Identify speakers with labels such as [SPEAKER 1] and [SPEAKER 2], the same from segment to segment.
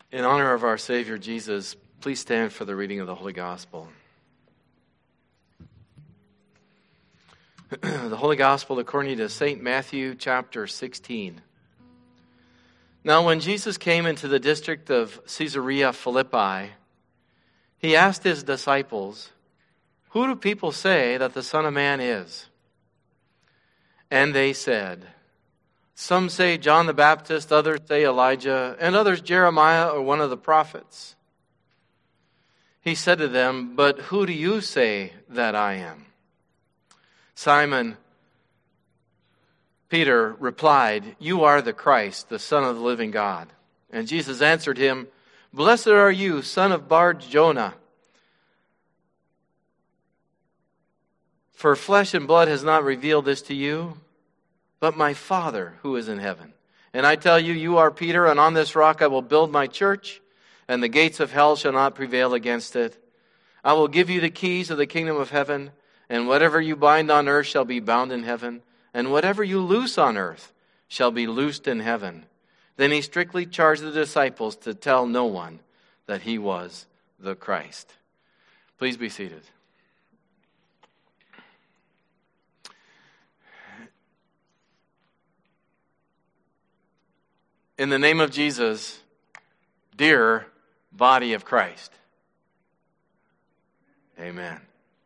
[SPEAKER 1] In honor of our Savior Jesus, please stand for the reading of the Holy Gospel. The Holy Gospel according to St. Matthew chapter 16. Now when Jesus came into the district of Caesarea Philippi, he asked his disciples, "Who do people say that the Son of Man is?" And they said, "Some say John the Baptist, others say Elijah, and others Jeremiah or one of the prophets." He said to them, "But who do you say that I am?" Simon Peter replied, "You are the Christ, the Son of the living God." And Jesus answered him, "Blessed are you, son of Bar-Jonah, for flesh and blood has not revealed this to you, but my Father who is in heaven. And I tell you, you are Peter, and on this rock I will build my church, and the gates of hell shall not prevail against it. I will give you the keys of the kingdom of heaven, and whatever you bind on earth shall be bound in heaven, and whatever you loose on earth shall be loosed in heaven." Then he strictly charged the disciples to tell no one that he was the Christ. Please be seated. In the name of Jesus, dear body of Christ. Amen.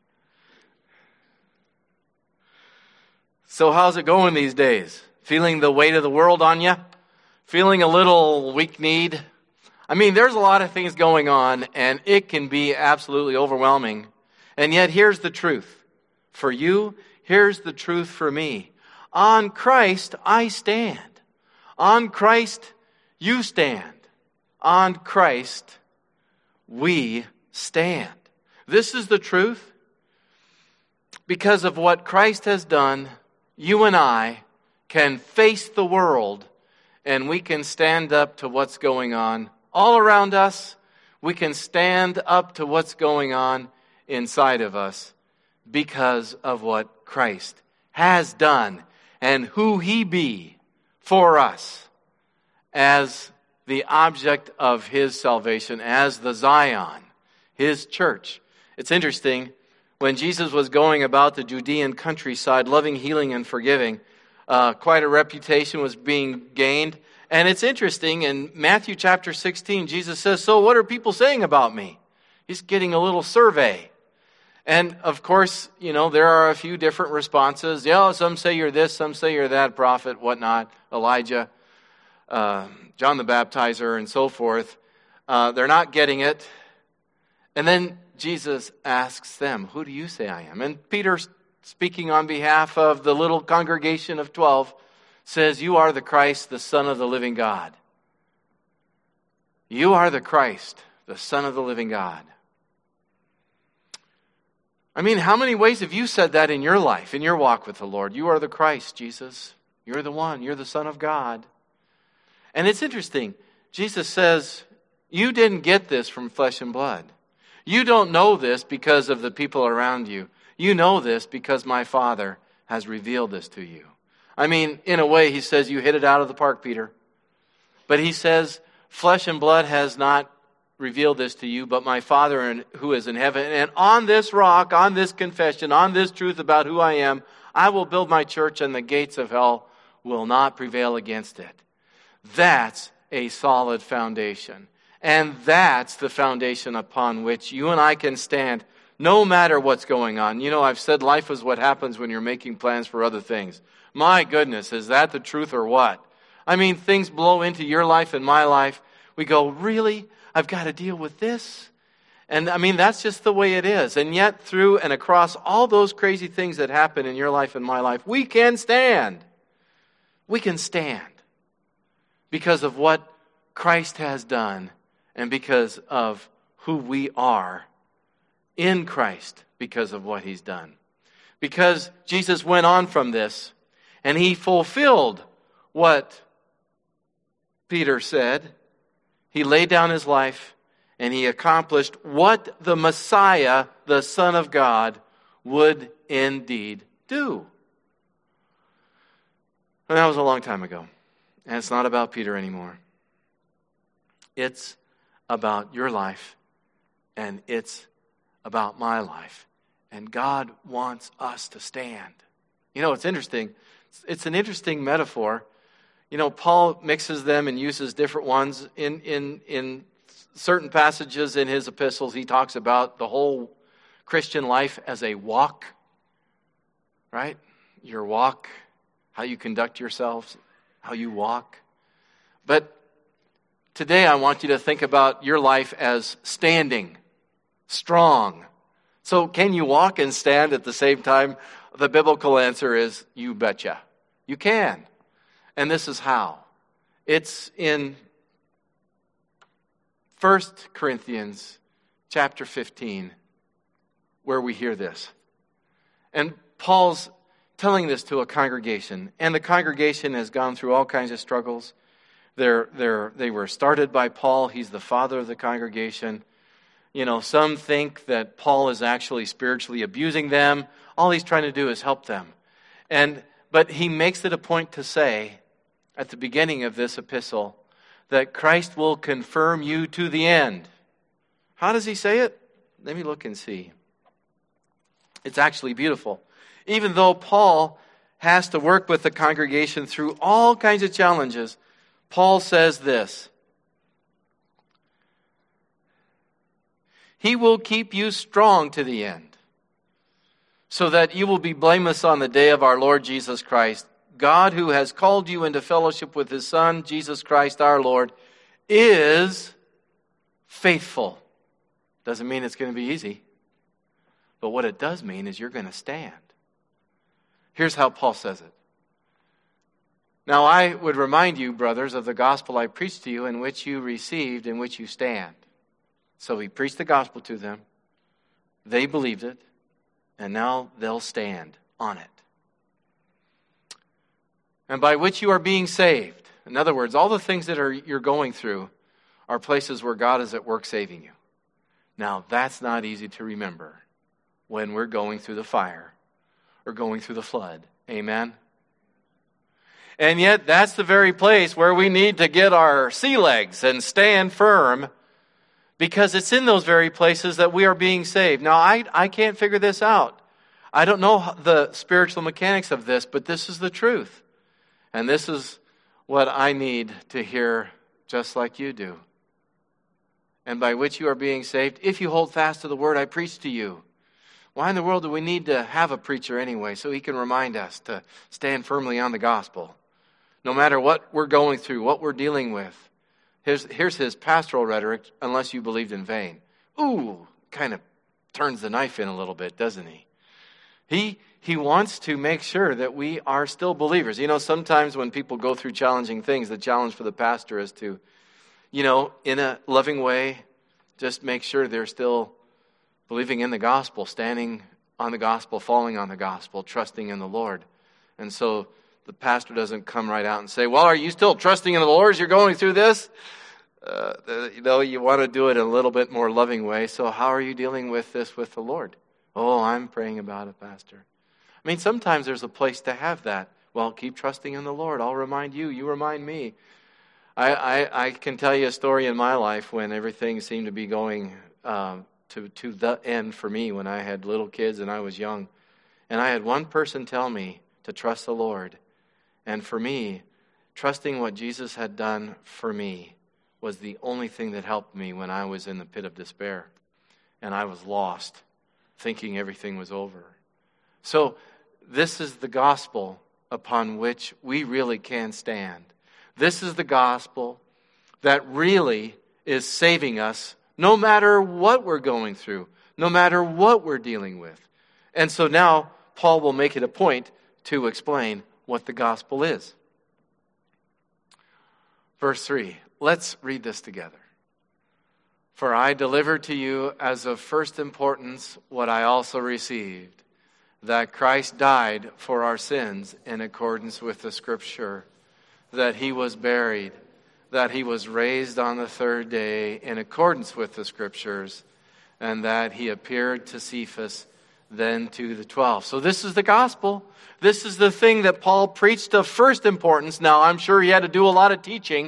[SPEAKER 1] So how's it going these days? Feeling the weight of the world on you? Feeling a little weak-kneed? I mean, there's a lot of things going on, and it can be absolutely overwhelming. And yet, here's the truth. For you, here's the truth for me. On Christ, I stand. On Christ, you stand. On Christ, we stand. This is the truth. Because of what Christ has done, you and I can face the world, and we can stand up to what's going on all around us. We can stand up to what's going on inside of us because of what Christ has done and who He be for us as the object of His salvation, as the Zion, His church. It's interesting. When Jesus was going about the Judean countryside, loving, healing, and forgiving, quite a reputation was being gained. And it's interesting, in Matthew chapter 16, Jesus says, "So what are people saying about me?" He's getting a little survey. And of course, there are a few different responses. Yeah, some say you're this, some say you're that prophet, whatnot, Elijah, John the Baptizer, and so forth. They're not getting it. And then Jesus asks them, "Who do you say I am?" And Peter, speaking on behalf of the little congregation of 12, says, "You are the Christ, the Son of the living God." You are the Christ, the Son of the living God. I mean, how many ways have you said that in your life, in your walk with the Lord? You are the Christ, Jesus. You're the one. You're the Son of God. And it's interesting. Jesus says, you didn't get this from flesh and blood. You don't know this because of the people around you. You know this because my Father has revealed this to you. I mean, in a way, he says, you hit it out of the park, Peter. But he says, flesh and blood has not revealed this to you, but my Father who is in heaven. And on this rock, on this confession, on this truth about who I am, I will build my church, and the gates of hell will not prevail against it. That's a solid foundation. And that's the foundation upon which you and I can stand no matter what's going on. I've said life is what happens when you're making plans for other things. My goodness, is that the truth or what? I mean, things blow into your life and my life. We go, really? I've got to deal with this? And I mean, that's just the way it is. And yet, through and across all those crazy things that happen in your life and my life, we can stand. We can stand because of what Christ has done and because of who we are in Christ because of what He's done. Because Jesus went on from this and He fulfilled what Peter said. He laid down His life and He accomplished what the Messiah, the Son of God, would indeed do. And that was a long time ago. And it's not about Peter anymore. It's about your life, and it's about my life. And God wants us to stand. It's interesting. It's an interesting metaphor. Paul mixes them and uses different ones. In certain passages in his epistles, he talks about the whole Christian life as a walk, right? Your walk, how you conduct yourselves, how you walk. But today I want you to think about your life as standing, strong. So can you walk and stand at the same time? The biblical answer is, you betcha. You can. And this is how. It's in 1 Corinthians chapter 15 where we hear this. And Paul's telling this to a congregation. And the congregation has gone through all kinds of struggles. They were started by Paul. He's the father of the congregation. Some think that Paul is actually spiritually abusing them. All he's trying to do is help them. But he makes it a point to say at the beginning of this epistle that Christ will confirm you to the end. How does he say it? Let me look and see. It's actually beautiful. Even though Paul has to work with the congregation through all kinds of challenges, Paul says this: He will keep you strong to the end, so that you will be blameless on the day of our Lord Jesus Christ. God, who has called you into fellowship with His Son, Jesus Christ our Lord, is faithful. Doesn't mean it's going to be easy. But what it does mean is you're going to stand. Here's how Paul says it. Now I would remind you, brothers, of the gospel I preached to you, in which you received, in which you stand. So he preached the gospel to them. They believed it. And now they'll stand on it. And by which you are being saved. In other words, all the things that you're going through are places where God is at work saving you. Now, that's not easy to remember when we're going through the fire or going through the flood. Amen? And yet, that's the very place where we need to get our sea legs and stand firm, because it's in those very places that we are being saved. Now, I can't figure this out. I don't know the spiritual mechanics of this, but this is the truth. And this is what I need to hear just like you do. And by which you are being saved, if you hold fast to the word I preached to you. Why in the world do we need to have a preacher anyway, so he can remind us to stand firmly on the gospel? No matter what we're going through, what we're dealing with. Here's his pastoral rhetoric, unless you believed in vain. Ooh, kind of turns the knife in a little bit, doesn't he? He wants to make sure that we are still believers. Sometimes when people go through challenging things, the challenge for the pastor is to, in a loving way, just make sure they're still believing in the gospel, standing on the gospel, falling on the gospel, trusting in the Lord. And so the pastor doesn't come right out and say, well, are you still trusting in the Lord as you're going through this? You want to do it in a little bit more loving way. So how are you dealing with this with the Lord? Oh, I'm praying about it, Pastor. Sometimes there's a place to have that. Well, keep trusting in the Lord. I'll remind you. You remind me. I can tell you a story in my life when everything seemed to be going to the end for me when I had little kids and I was young. And I had one person tell me to trust the Lord. And for me, trusting what Jesus had done for me was the only thing that helped me when I was in the pit of despair. And I was lost, thinking everything was over. So this is the gospel upon which we really can stand. This is the gospel that really is saving us no matter what we're going through, no matter what we're dealing with. And so now Paul will make it a point to explain what the gospel is. Verse 3. Let's read this together. For I delivered to you as of first importance what I also received, that Christ died for our sins in accordance with the Scripture, that he was buried, that he was raised on the third day in accordance with the Scriptures, and that he appeared to Cephas, then to the 12. So this is the gospel. This is the thing that Paul preached of first importance. Now, I'm sure he had to do a lot of teaching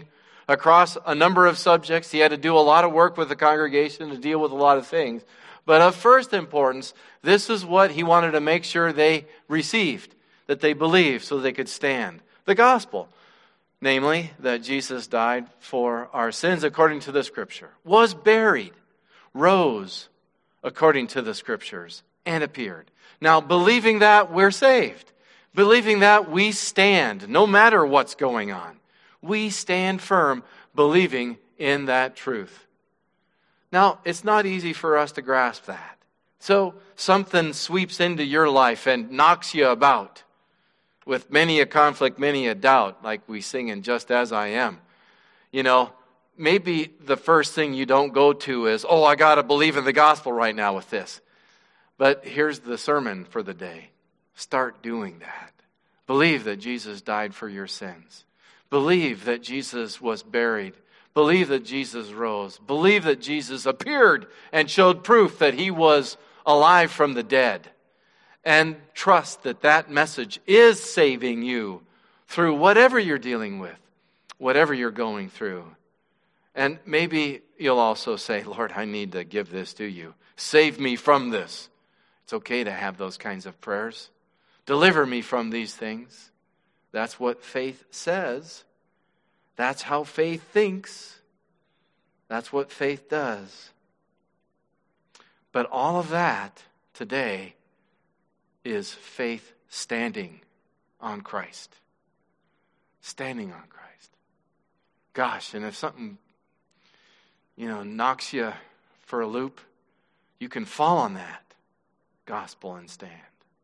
[SPEAKER 1] across a number of subjects. He had to do a lot of work with the congregation to deal with a lot of things. But of first importance, this is what he wanted to make sure they received, that they believed so they could stand. The gospel, namely that Jesus died for our sins according to the Scripture, was buried, rose according to the Scriptures, and appeared. Now, believing that, we're saved. Believing that, we stand, no matter what's going on. We stand firm, believing in that truth. Now, it's not easy for us to grasp that. So, something sweeps into your life and knocks you about with many a conflict, many a doubt, like we sing in Just As I Am. You know, maybe the first thing you don't go to is, oh, I got to believe in the gospel right now with this. But here's the sermon for the day. Start doing that. Believe that Jesus died for your sins. Believe that Jesus was buried. Believe that Jesus rose. Believe that Jesus appeared and showed proof that he was alive from the dead. And trust that that message is saving you through whatever you're dealing with, whatever you're going through. And maybe you'll also say, Lord, I need to give this to you. Save me from this. It's okay to have those kinds of prayers. Deliver me from these things. That's what faith says. That's how faith thinks. That's what faith does. But all of that today is faith standing on Christ. Standing on Christ. Gosh, and if something, knocks you for a loop, you can fall on that gospel and stand.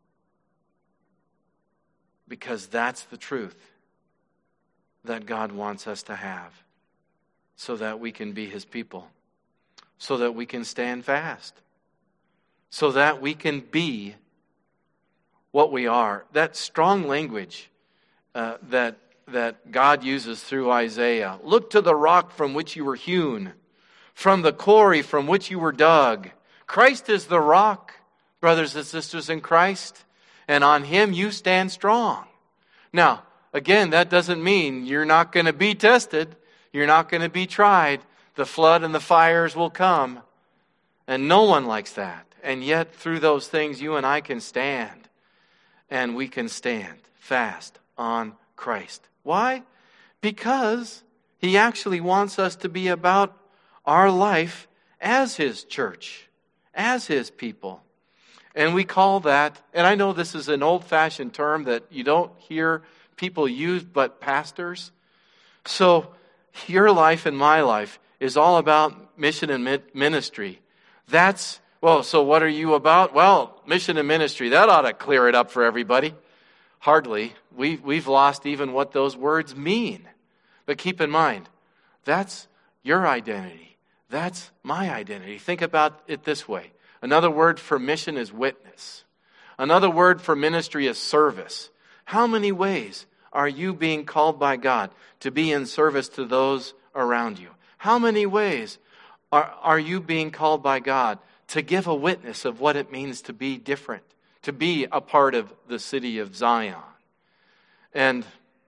[SPEAKER 1] Because that's the truth that God wants us to have so that we can be his people, so that we can stand fast, so that we can be what we are. That strong language that God uses through Isaiah. Look to the rock from which you were hewn, from the quarry from which you were dug. Christ is the rock, brothers and sisters in Christ, and on him you stand strong. Now, again, that doesn't mean you're not going to be tested. You're not going to be tried. The flood and the fires will come. And no one likes that. And yet, through those things, you and I can stand. And we can stand fast on Christ. Why? Because he actually wants us to be about our life as his church, as his people. And we call that, and I know this is an old-fashioned term that you don't hear people use but pastors. So your life and my life is all about mission and ministry. So what are you about? Well, mission and ministry. That ought to clear it up for everybody. Hardly. We've lost even what those words mean. But keep in mind, that's your identity. That's my identity. Think about it this way. Another word for mission is witness. Another word for ministry is service. How many ways are you being called by God to be in service to those around you? How many ways are you being called by God to give a witness of what it means to be different, to be a part of the city of Zion? And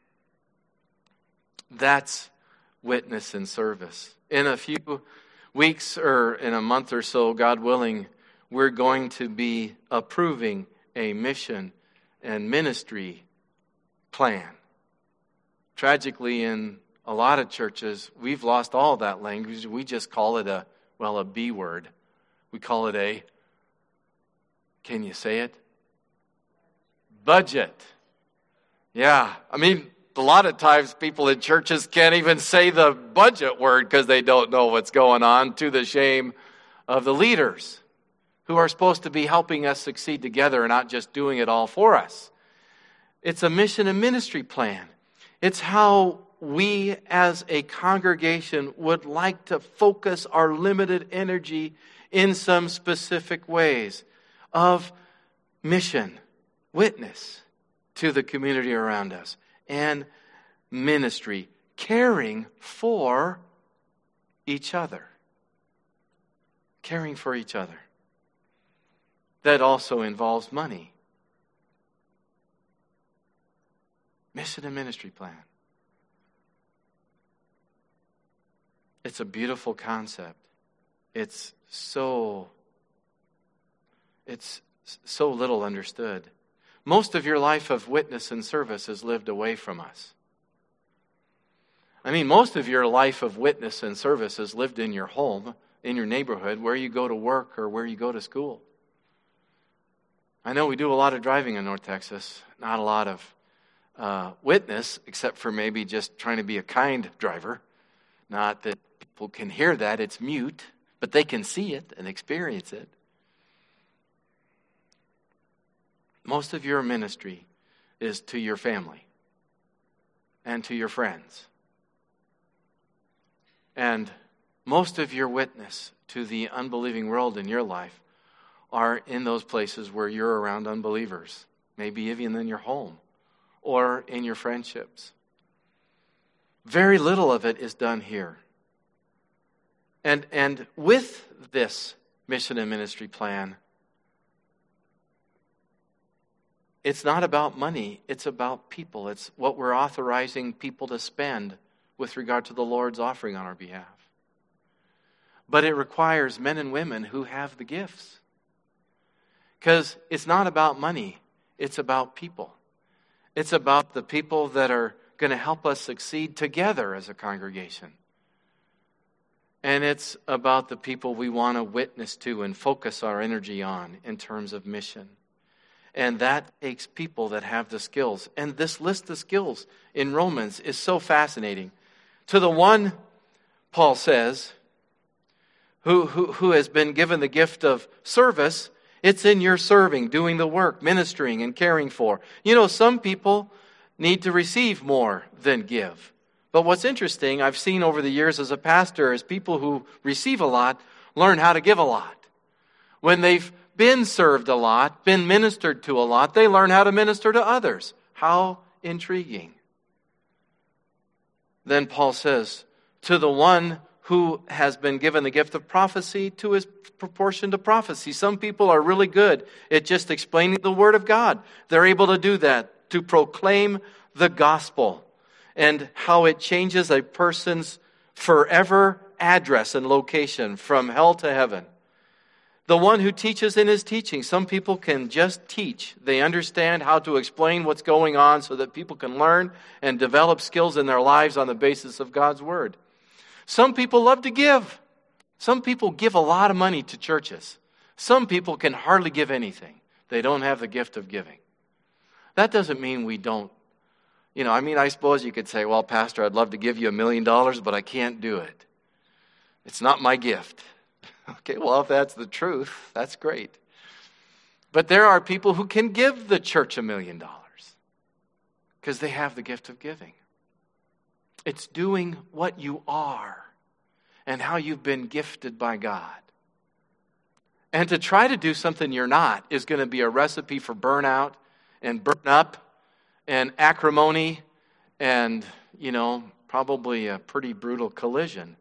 [SPEAKER 1] that's witness and service. In a few weeks or in a month or so, God willing, we're going to be approving a mission and ministry plan. Tragically, in a lot of churches, we've lost all that language. We just call it a B word. We call it can you say it? Budget. Yeah, a lot of times people in churches can't even say the budget word because they don't know what's going on, to the shame of the leaders who are supposed to be helping us succeed together and not just doing it all for us. It's a mission and ministry plan. It's how we as a congregation would like to focus our limited energy in some specific ways of mission, witness to the community around us, and ministry, caring for each other. Caring for each other. That also involves money. Mission and ministry plan. It's a beautiful concept. It's so little understood. Most of your life of witness and service is lived away from us. I mean, most of your life of witness and service is lived in your home, in your neighborhood, where you go to work or where you go to school. I know we do a lot of driving in North Texas, not a lot of witness, except for maybe just trying to be a kind driver. Not that people can hear that, it's mute, but they can see it and experience it. Most of your ministry is to your family and to your friends. And most of your witness to the unbelieving world in your life are in those places where you're around unbelievers, maybe even in your home or in your friendships. Very little of it is done here. And with this mission and ministry plan, it's not about money, it's about people. It's what we're authorizing people to spend with regard to the Lord's offering on our behalf. But it requires men and women who have the gifts. Because it's not about money, it's about people. It's about the people that are going to help us succeed together as a congregation. And it's about the people we want to witness to and focus our energy on in terms of mission. And that takes people that have the skills. And this list of skills in Romans is so fascinating. To the one, Paul says, who has been given the gift of service, it's in your serving, doing the work, ministering and caring for. You know, some people need to receive more than give. But what's interesting, I've seen over the years as a pastor, is people who receive a lot learn how to give a lot. When they've been served a lot, been ministered to a lot, they learn how to minister to others. How intriguing. Then Paul says, to the one who has been given the gift of prophecy, to his proportion to prophecy. Some people are really good at just explaining the Word of God. They're able to do that, to proclaim the gospel and how it changes a person's forever address and location from hell to heaven. The one who teaches in his teaching. Some people can just teach. They understand how to explain what's going on so that people can learn and develop skills in their lives on the basis of God's Word. Some people love to give. Some people give a lot of money to churches. Some people can hardly give anything. They don't have the gift of giving. That doesn't mean we don't. I suppose you could say, well, Pastor, I'd love to give you $1 million, but I can't do it. It's not my gift. Okay, well, if that's the truth, that's great. But there are people who can give the church $1 million because they have the gift of giving. It's doing what you are and how you've been gifted by God. And to try to do something you're not is going to be a recipe for burnout and burn up and acrimony and, probably a pretty brutal collision.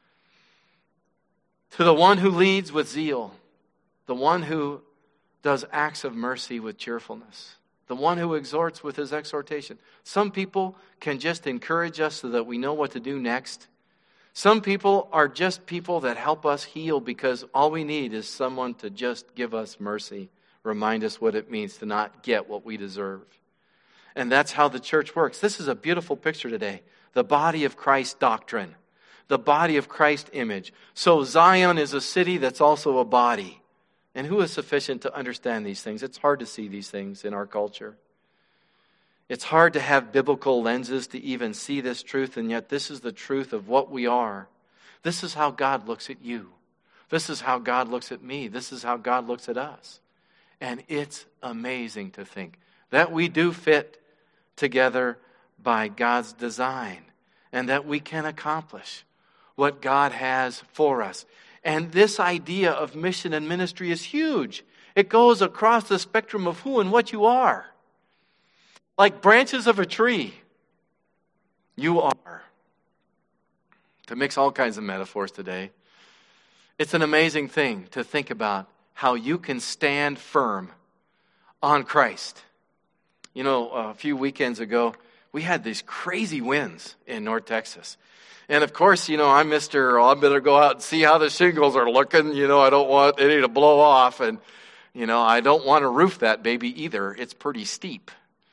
[SPEAKER 1] To the one who leads with zeal, the one who does acts of mercy with cheerfulness, the one who exhorts with his exhortation. Some people can just encourage us so that we know what to do next. Some people are just people that help us heal because all we need is someone to just give us mercy, remind us what it means to not get what we deserve. And that's how the church works. This is a beautiful picture today. The body of Christ doctrine. The body of Christ image. So Zion is a city that's also a body. And who is sufficient to understand these things? It's hard to see these things in our culture. It's hard to have biblical lenses to even see this truth, and yet this is the truth of what we are. This is how God looks at you. This is how God looks at me. This is how God looks at us. And it's amazing to think that we do fit together by God's design and that we can accomplish what God has for us. And this idea of mission and ministry is huge. It goes across the spectrum of who and what you are. Like branches of a tree, you are. To mix all kinds of metaphors today, it's an amazing thing to think about how you can stand firm on Christ. A few weekends ago, we had these crazy winds in North Texas. And of course, I'm Mr. I better go out and see how the shingles are looking. I don't want any to blow off. And, I don't want to roof that baby either. It's pretty steep.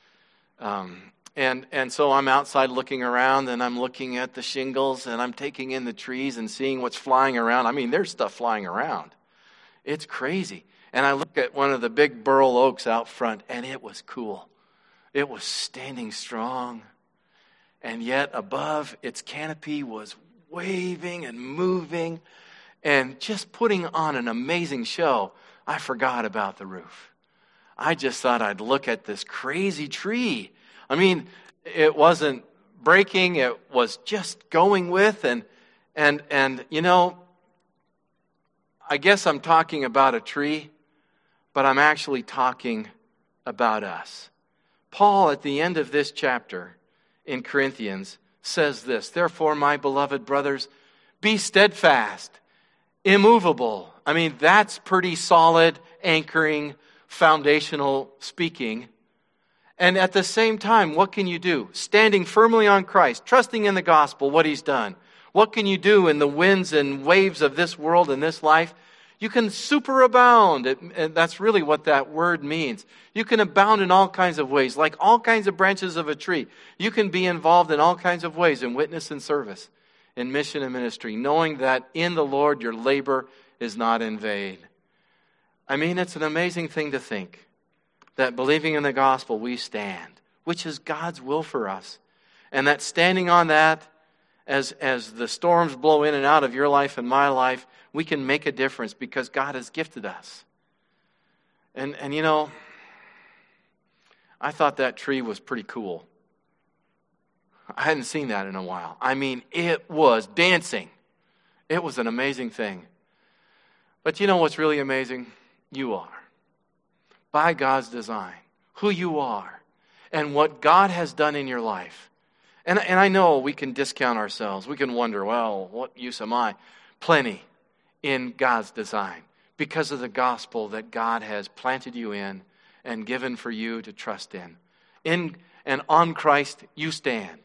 [SPEAKER 1] And so I'm outside looking around, and I'm looking at the shingles, and I'm taking in the trees and seeing what's flying around. I mean, there's stuff flying around. It's crazy. And I look at one of the big burl oaks out front, and it was cool. It was standing strong. And yet above, its canopy was waving and moving and just putting on an amazing show. I forgot about the roof. I just thought I'd look at this crazy tree. I mean, it wasn't breaking. It was just going with. And I guess I'm talking about a tree, but I'm actually talking about us. Paul, at the end of this chapter in Corinthians, says this, "Therefore, my beloved brothers, be steadfast, immovable." I mean, that's pretty solid, anchoring, foundational speaking. And at the same time, what can you do? Standing firmly on Christ, trusting in the gospel, what He's done. What can you do in the winds and waves of this world and this life? You can superabound. And that's really what that word means. You can abound in all kinds of ways, like all kinds of branches of a tree. You can be involved in all kinds of ways in witness and service, in mission and ministry, knowing that in the Lord your labor is not in vain. I mean, it's an amazing thing to think that believing in the gospel we stand, which is God's will for us. And that standing on that, as the storms blow in and out of your life and my life, we can make a difference because God has gifted us. And I thought that tree was pretty cool. I hadn't seen that in a while. I mean, it was dancing. It was an amazing thing. But you know what's really amazing? You are. By God's design, who you are, and what God has done in your life. And I know we can discount ourselves. We can wonder, well, what use am I? Plenty in God's design because of the gospel that God has planted you in and given for you to trust in. In and on Christ you stand.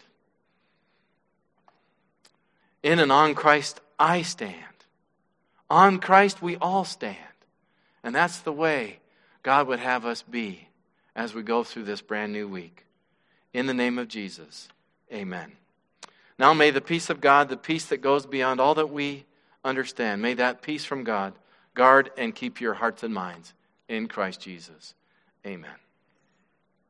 [SPEAKER 1] In and on Christ I stand. On Christ we all stand. And that's the way God would have us be as we go through this brand new week. In the name of Jesus, amen. Now may the peace of God, the peace that goes beyond all that we understand, may that peace from God guard and keep your hearts and minds in Christ Jesus. Amen.